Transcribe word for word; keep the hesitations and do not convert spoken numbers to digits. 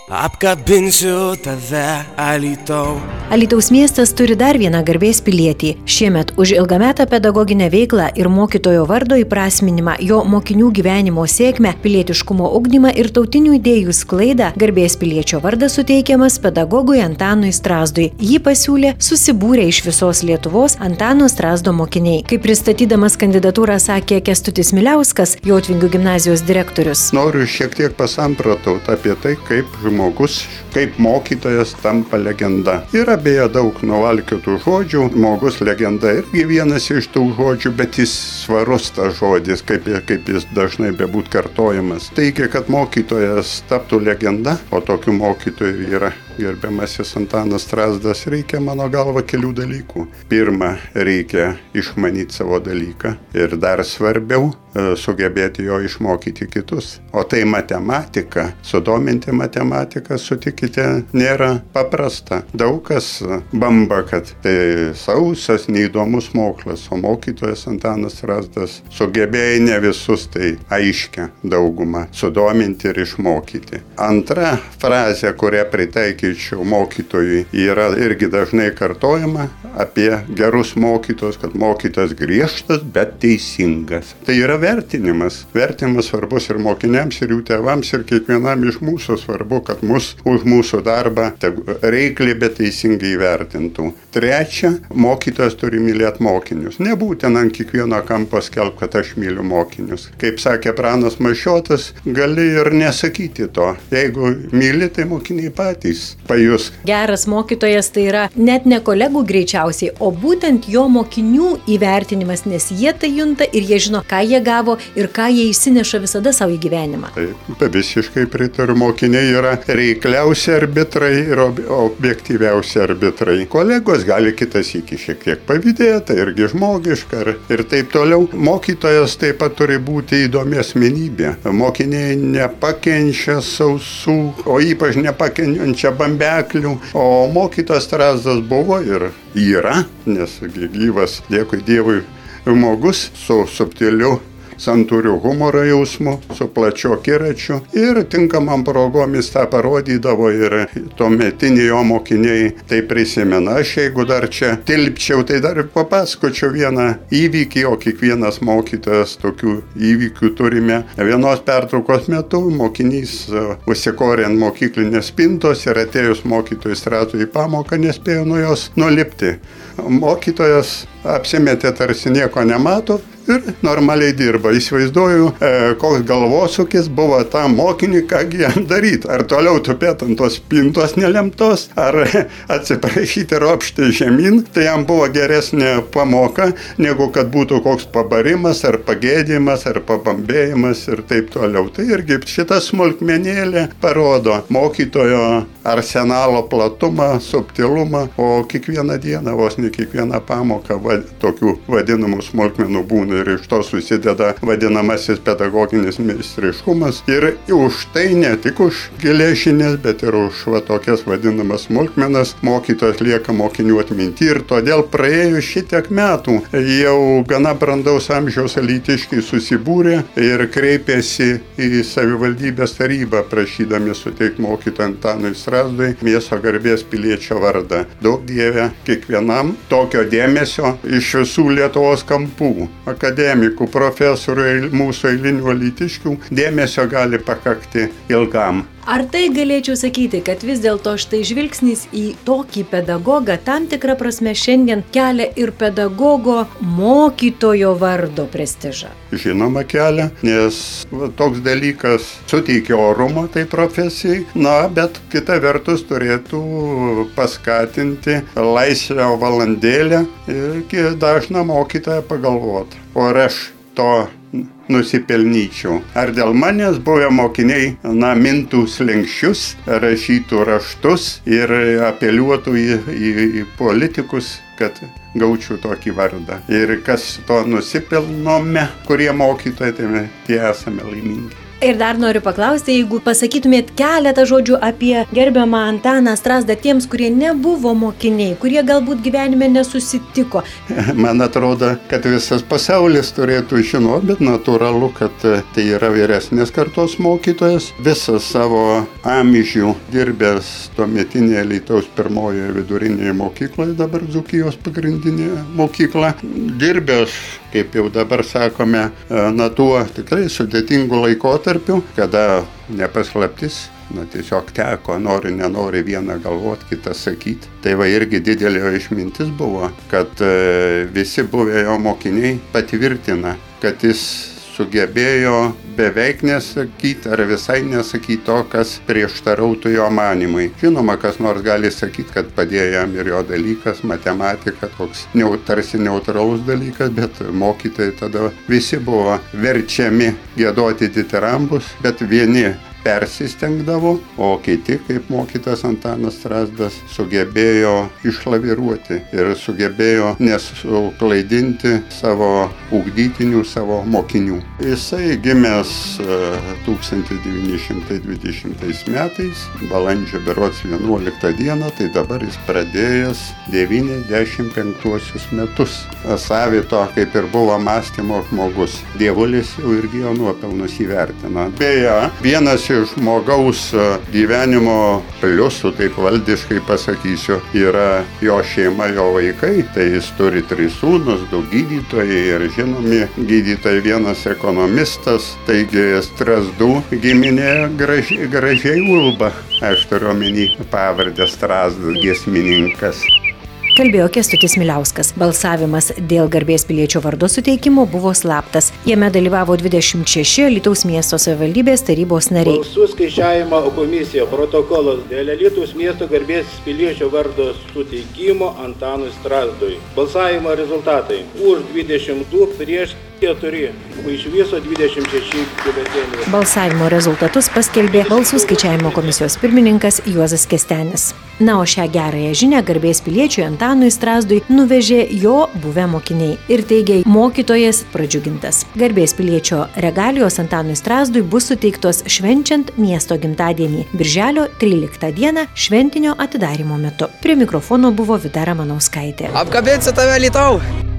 Apkabinsiu tave, Alytau. Alytaus miestas turi dar vieną garbės pilietį. Šiemet už ilgametę pedagoginę veiklą ir mokytojo vardo įprasminimą, jo mokinių gyvenimo sėkmę, pilietiškumo ugdymą ir tautinių idėjų sklaidą garbės piliečio vardas suteikiamas pedagogui Antanui Strazdui. Jį pasiūlė susibūrę iš visos Lietuvos Antano Strazdo mokiniai. Kaip pristatydamas kandidatūrą sakė Kęstutis Miliauskas, Jotvingių gimnazijos direktorius. Noriu šiek tiek pasamprotauti apie tai, kaip žmogus, kaip mokytojas tampa legenda. Yra beje daug nuvalkiotų žodžių, žmogus legenda irgi vienas iš tų žodžių, bet jis svarus tas žodis, kaip, kaip jis dažnai bebūt kartojamas. Taigi, kad mokytojas taptų legenda, o tokių mokytojų yra gerbiamasis Antanas Strazdas, reikia mano galva kelių dalykų. Pirma, reikia išmanyti savo dalyką ir dar svarbiau sugebėti jo išmokyti kitus. O tai matematika, sudominti matematiką, sutikite, nėra paprasta. Daug kas bamba, kad tai sausas, neįdomus mokslas, o mokytojas Antanas Strazdas sugebėjo ne visus, tai aiškia daugumą, sudominti ir išmokyti. Antra frazė, kurią pritaikyčiau mokytojui, yra irgi dažnai kartojama apie gerus mokytojus, kad mokytojas griežtas, bet teisingas. Tai yra vertinimas. Vertinimas svarbus ir mokiniams, ir jų tėvams, ir kiekvienam iš mūsų svarbu, kad mus už mūsų darbą reikliai, bet teisingai vertintų. Trečia, mokytojas turi mylėti mokinius. Nebūtent ant kiekvieno kampo skelbti, kad aš myliu mokinius. Kaip sakė pranas Mašiotas, gali ir nesakyti to. Jeigu myli, tai mokiniai patys pajus. Geras mokytojas tai yra net ne kolegų greičiausiai, o būtent jo mokinių įvertinimas, nes jie tai junta ir jie žino, ką jie gavo ir ką jie įsineša visada savo į gyvenimą. Taip, visiškai pritariu, mokiniai yra reikliausi arbitrai ir ob- objektyviausi arbitrai. Kolegos gali kitas iki šiek tiek pavydėti, irgi žmogiška ir, ir taip toliau. Mokytojas taip pat turi būti įdomi asmenybė. Mokiniai nepakenčia sausų, o ypač nepakenčia bambeklių. O mokytojas Strazdas buvo ir yra, nes gyvas, dėkui Dievui, žmogus su subtiliu santūriu humoro jausmu, su plačiu akiračiu ir tinkamam progomis tą parodydavo ir tuometiniai jo mokiniai tai prisimena. Aš jeigu dar čia tilpčiau, tai dar papasakočiau vieną įvykį, o kiekvienas mokytojas tokių įvykių turime. Vienos pertraukos metu mokinys užsikorė ant mokyklinės spintos ir atėjus mokytojui Strazdui į pamoką nespėjo nuo jos nulipti. Mokytojas apsimetė tarsi nieko nemato ir normaliai dirba. Įsivaizduoju, e, koks galvosūkis buvo tam mokinį, kągi jam daryti. Ar toliau tupėt ant tos spintos nelemtos, ar atsiprašyti ropšti žemyn. Tai jam buvo geresnė pamoka, negu kad būtų koks pabarimas, ar pagėdimas, ar pabambėjimas ir taip toliau. Tai irgi šita smulkmenėlė parodo mokytojo arsenalo platumą, subtilumą, o kiekvieną dieną, vos ne kiekvieną pamoką va, tokių vadinamų smulkmenų būna. Ir iš to susideda vadinamasis pedagoginis meistriškumas. Ir už tai ne tik už gilias žinias, bet ir už va, tokias vadinamas smulkmenas mokytojas lieka mokinių atminty. Ir todėl praėjus šitiek metų jau gana brandaus amžiaus alytiškiai susibūrė ir kreipėsi į savivaldybės tarybą, prašydami suteikti mokytojui Antanui Strazdui miesto garbės piliečio vardą. Daug Dieve kiekvienam tokio dėmesio iš visų Lietuvos kampų. Akademikų, profesorių, mūsų eilinių alytiškių dėmesio gali pakakti ilgam. Ar tai galėčiau sakyti, kad vis dėlto štai žvilgsnis į tokį pedagogą tam tikrą prasme šiandien kelia ir pedagogo mokytojo vardo prestižą? Žinoma kelia, nes toks dalykas suteikia orumo tai profesijai, na, bet kita vertus turėtų paskatinti laisvę valandėlę ir dažną mokytoją pagalvoti. O ar aš to nusipelnyčiau. Ar dėl manęs buvę mokiniai, na, mintų slenksčius, rašytų raštus ir apeliuotų į, į, į politikus, kad gaučiau tokį vardą. Ir kas to nusipelnome, kurie mokytojai, tai tie esame laimingi. Ir dar noriu paklausti, jeigu pasakytumėt keletą žodžių apie gerbiamą Antaną Strazdą tiems, kurie nebuvo mokiniai, kurie galbūt gyvenime nesusitiko. Man atrodo, kad visas pasaulis turėtų žinoti, bet natūralu, kad tai yra vyresnės kartos mokytojas. Visą savo amžių dirbęs tuometinėje Alytaus pirmojoje vidurinėje mokykloje, dabar Dzūkijos pagrindinėje mokykla. Dirbęs, kaip jau dabar sakome, na tuo tikrai sudėtingų laikotarpių, kada nepaslaptis, na tiesiog teko, nori, nenori vieną galvot, kitą sakyti. Tai va irgi didelio išmintis buvo, kad visi buvę jo mokiniai patvirtina, kad jis sugebėjo beveik nesakyti ar visai nesakyti to, kas prieštarautų jo manymui. Žinoma, kas nors gali sakyti, kad padėjo jam ir jo dalykas, matematika, toks tarsi neutralus dalykas, bet mokytojai tada visi buvo verčiami giedoti ditirambus, bet vieni persistengdavo, o kiti, kaip mokytas Antanas Strazdas, sugebėjo išlaviruoti ir sugebėjo nesuklaidinti savo ugdytinių, savo mokinių. Jisai gimęs tūkstantis devyni šimtai dvidešimtais metais, balandžio berods vienuoliktą dieną, tai dabar jis pradėjęs devyniasdešimt penktuosius metus. Savito, kaip ir buvo mąstymo žmogus. Dievulis jau irgi jo nuopelnus įvertina. Beje, vienas iš žmogaus gyvenimo pliusų, taip valdiškai pasakysiu, yra jo šeima, jo vaikai. Tai jis turi tris sūnus, du gydytojai ir žinomi gydytojai, vienas ekonomistas, taigi Strazdų giminė gražiai, gražiai ulba. Aš turiu omeny pavardę Strazdų, giesmininkas. Kalbėjo Kęstutis Miliauskas. Balsavimas dėl garbės piliečio vardo suteikimo buvo slaptas. Jame dalyvavo dvidešimt šeši Alytaus miesto savivaldybės tarybos nariai. Balsų skaičiavimo komisija protokolas dėl Alytaus miesto garbės piliečio vardo suteikimo Antanui Strazdui. Balsavimo rezultatai: už dvidešimt du, prieš keturi, iš viso dvidešimt šeši biuleteniai. Balsavimo rezultatus paskelbė balsų skaičiavimo komisijos pirmininkas Juozas Kestenis. Na, o šią gerąją žinią garbės piliečiui Antanui Strazdui nuvežė jo buvę mokiniai ir teigė mokytojas pradžiugintas. Garbės piliečio regalijos Antanui Strazdui bus suteiktos švenčiant miesto gimtadienį birželio tryliktą dieną šventinio atidarymo metu. Prie mikrofono buvo Vida Ramanauskaitė. Apkabinsiu tave, Alytau!